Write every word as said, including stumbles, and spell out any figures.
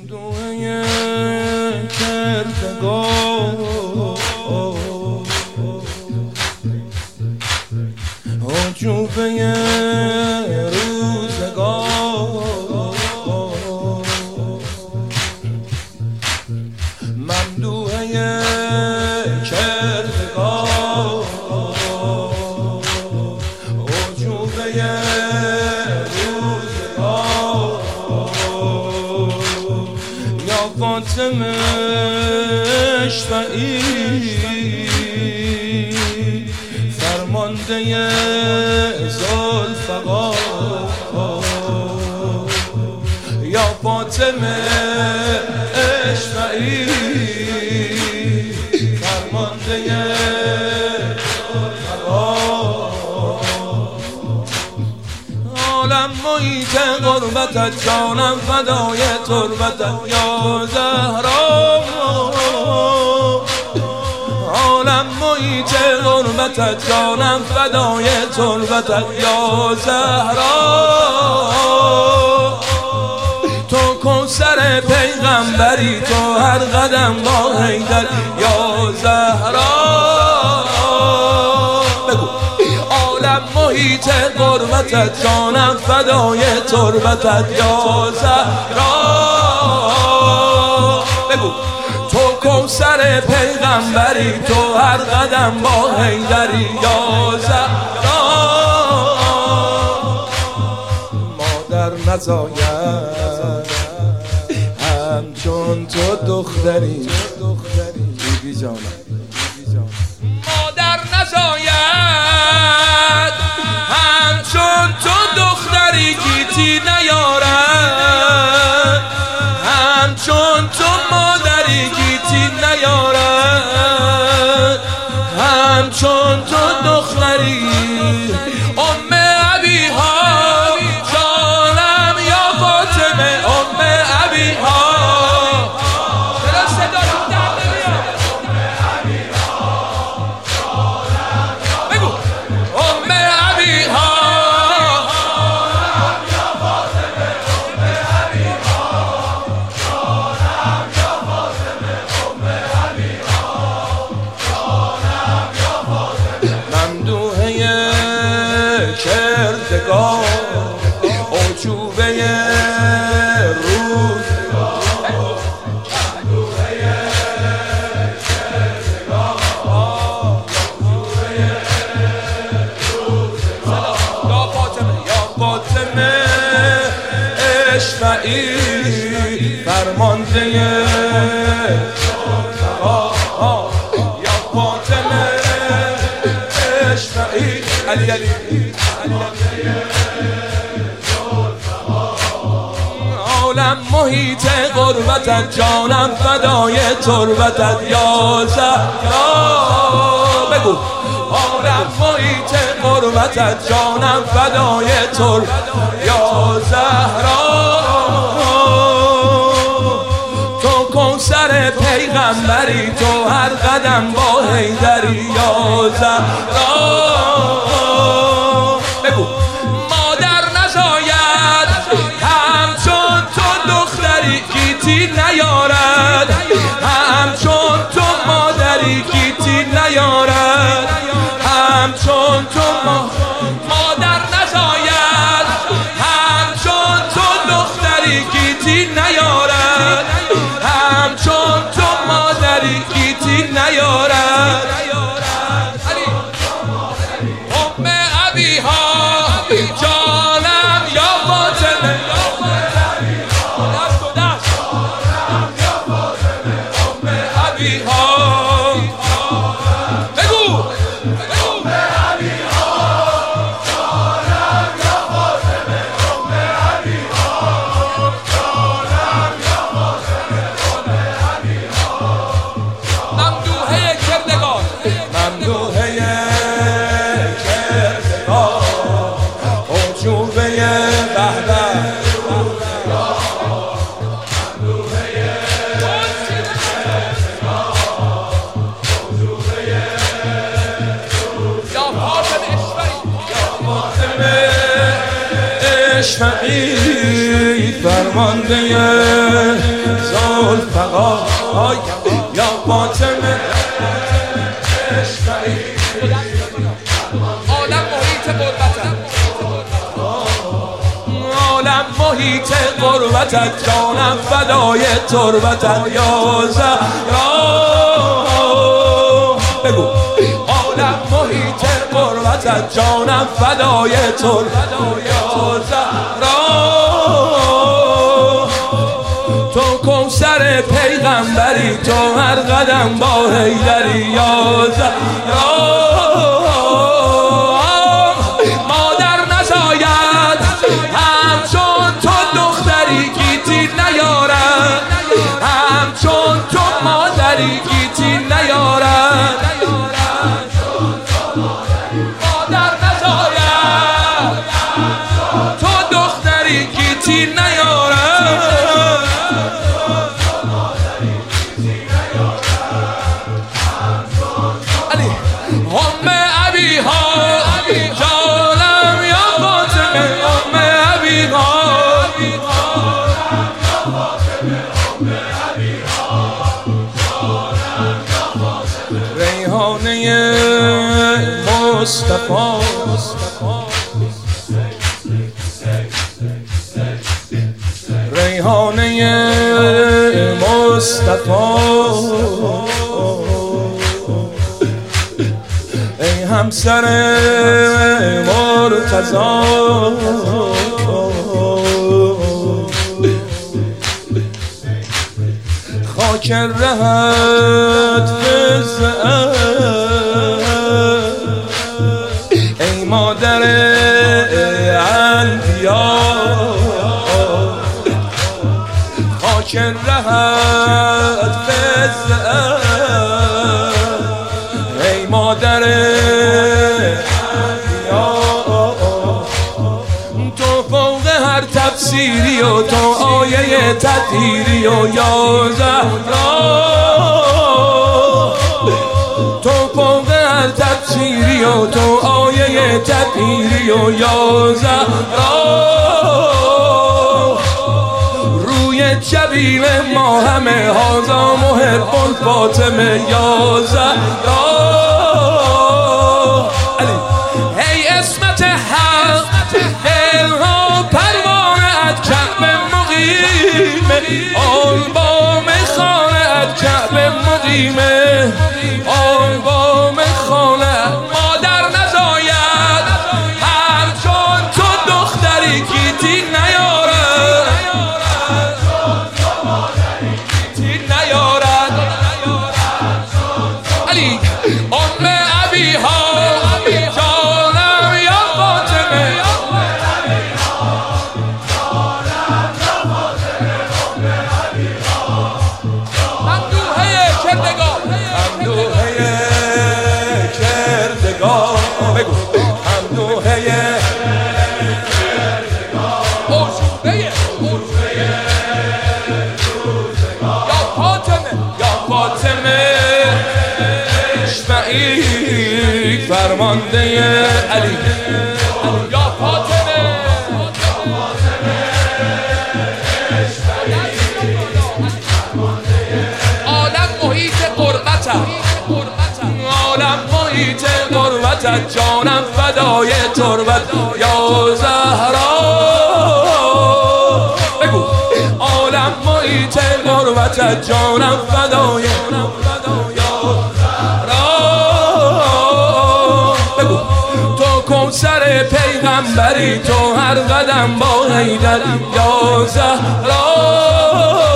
ممدوحه کردگار عجوبه روزگار ممدوحه کردگار عجوبه فاطمه اشفعی فرمانده ذوالفقار یا فاطمه اشفعی فرمانده ذوالفقار عالم محیط غربتت جانم فدای تربتت یا زهرا عالم محیط غربتت جانم فدای تربتت یا زهرا تو کوثر پیغمبری تو هر قدم با حیدر یا زهرا بگو عالم محیط غربتت جانم فدای تربتت یا زهرا بگو تو کوثر پیغمبری تو هر قدم با حیدری یا زهرا مادر نزاید همچون تو دختری بیبی جانم مادر نزاید همچون تو دختری گیتی نیارد همچون تو مادری گیتی نیارد همچون تو دختری ام ابیها جانم یا فاطمه ام ابیها کردگار عجوبه روز یا فاطمه یا فاطمه اشفعی فرمانده یا فاطمه اشفعی علی علی عالم محیط غربتت جانم فدای تربتت یا زهرا بگو عالم محیط غربتت جانم فدای تربتت یا زهرا تو کوثر پیغمبری تو هر قدم با حیدری یا زهرا بگو مادر نزاید همچون تو دختری گیتی نیارد همچون تو مادری گیتی نیارد همچون تو مادر نزاید همچون تو دختری گیتی نیارد همچون تو مادری گیتی نیارد جانم یا فاطمه ام ابیها بگو ام ابیها جانم یا فاطمه ام ابیها جانم یا فاطمه ام ابیها ممدوحه کردگار ممدوحه عجوبه بهبه یا فاطمه اشفعی فرمانده ذوالفقار یا فاطمه عالم محیط قربتت عالم محیط قربتت جانم فدای تربتت یا زهرا بگو عالم محیط قربتت جانم فدای تربتت یا زهرا تو کوثر پیغمبری تو هر قدم با حیدری یا زهرا مادر نزاید همچون تو دختری گیتی نیارد همچون تو مادری گیتی نیارد مادر نزاید تو دختری گیتی نیارد ام ابی ها جانم یا فاطمه ام ابی ها ریحانه مصطفی ریحانه مصطفی ای همسر مرتضی خاک رهت فزعه ای مادر انبیا خاک رهت فزعه ای مادر تو فوق هر تفسیری و تو آیه تطهیری و یا زهرا تو فوق هر تفسیری و تو آیه تطهیری و یا زهرا روی جبین ما همه هازا محب الفاطمه یا زهرا ای اسمت حق دلها پروانه ات کعبه مقیمه آن بام خانه ات کعبه مقیمه آن بام خانه مادر نزاید همچون تو دختری گیتی نیارد گیتی نیارد علی ام ابی ها جانم یا فاطمه ممدوحه کردگار ممدوحه کردگار بگو ممدوحه عشقه عشقه یا فاطمه یا فاطمه اشفعی فرمانده علی یا فاطمه عالم محیط قربتت عالم محیط قربتت جانم فدای تربت یا زهرا بگو عالم محیط قربتت جانم فدای یا زهرا بگو تو کوثر پیغمبری تو هر قدم با حیدر یا زهرا